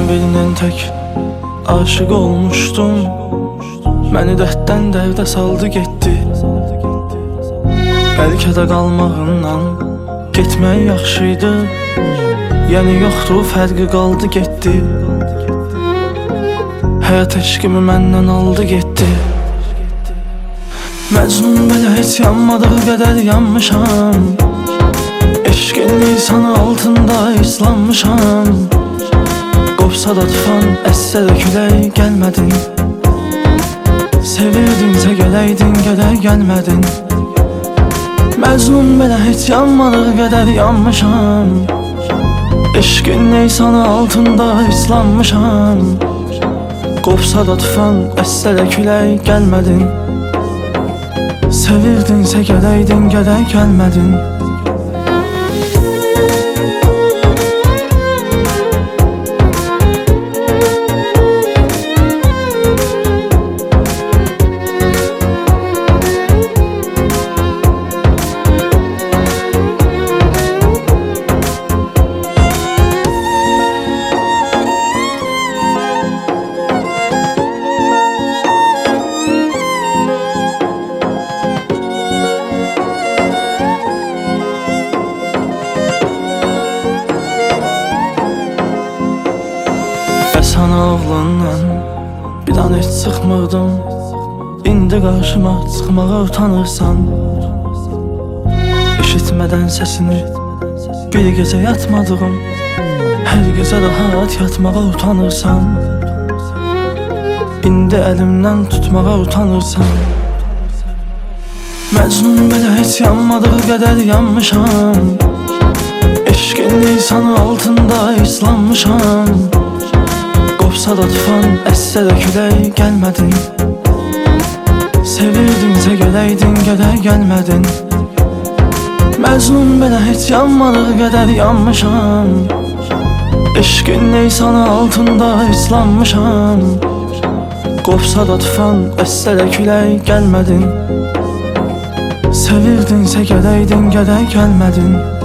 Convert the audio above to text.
birinin tek aşık olmuştum. Məni dərddən dərdə saldı getdi. Bəlkə də qalmağından getmək yaxşıydı. Yəni yoxdur, fərqi qaldı getdi. Həyat eşqimi məndən aldı getdi. Məcnun belə heç yanmadığı qədər yanmışam. Eşqin lisanı altında islanmışam. Qopsa da tufan, əssə də külək gəlmədin. Sevirdinsə gələydin, gədə gəlmədin. Məcnun belə heç yanmadığı qədər yanmışam. Eşqin lisanı altında islanmışam. Qopsa da tufan, əssə də külək gəlmədin. Sevirdinsə gələydin, gədə gəlmədin. Sən ağlandan bir an heç çıxmırdım. İndi qarşıma çıxmağa utanırsan. Eşitmədən səsini bir gecə yatmadığım. Hər gecə rahat yatmağa utanırsan. İndi əlimdən tutmağa utanırsan. Məcnun belə heç yanmadığı qədər yanmışam. Eşqin lisanı altında islanmışam. Qopsa da tufan, əssə də külək gəlmədin. Sevirdinsə gələydin, gədə gəlmədin. Məcnun belə heç yanmadığı qədər yanmışam. Eşqin lisanı altında islanmışam. Qopsa da tufan, əssə də külək gəlmədin. Sevirdinsə gələydin, gədə gəlmədin.